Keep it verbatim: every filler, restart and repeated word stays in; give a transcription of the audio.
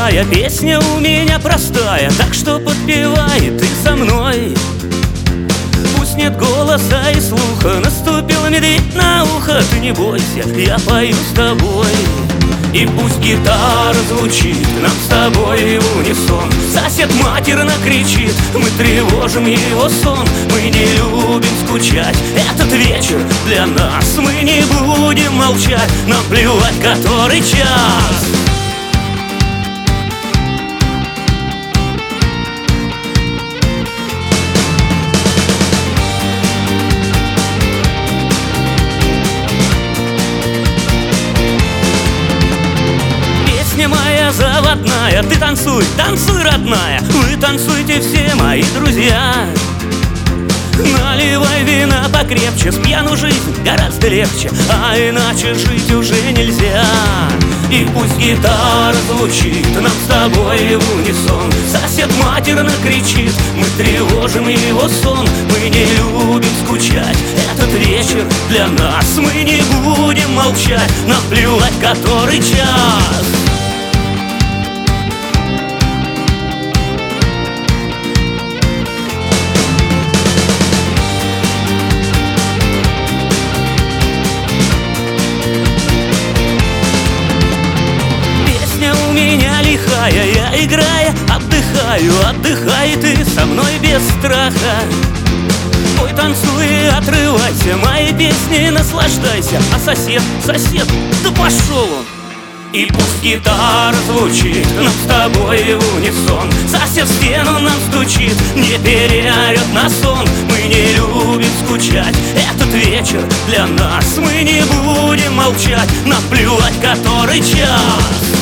лихая, песня у меня простая, так что подпевай ты со мной. Пусть нет голоса и слуха, наступил медведь на ухо. Ты не бойся, я пою с тобой. И пусть гитара звучит нам с тобой в унисон. Сосед матерно кричит, мы тревожим его сон. Мы не любим скучать, этот вечер для нас. Мы не будем молчать, нам плевать, который час. Моя заводная, ты танцуй, танцуй, родная. Вы танцуйте все, мои друзья. Наливай вина покрепче, с пьяну жизнь гораздо легче, а иначе жить уже нельзя. И пусть гитара звучит нам с тобой в унисон. Сосед матерно кричит, мы тревожим его сон. Мы не любим скучать, этот вечер для нас. Мы не будем молчать, нам плевать, который час. Я, играя, отдыхаю, отдыхай ты со мной без страха. Ой, танцуй, отрывайся, моей песни наслаждайся. А сосед, сосед, да пошел он. И пусть гитара звучит нам с тобой в унисон. Сосед в стену нам стучит, не переорет на сон. Мы не любим скучать, этот вечер для нас. Мы не будем молчать, нам плевать, который час.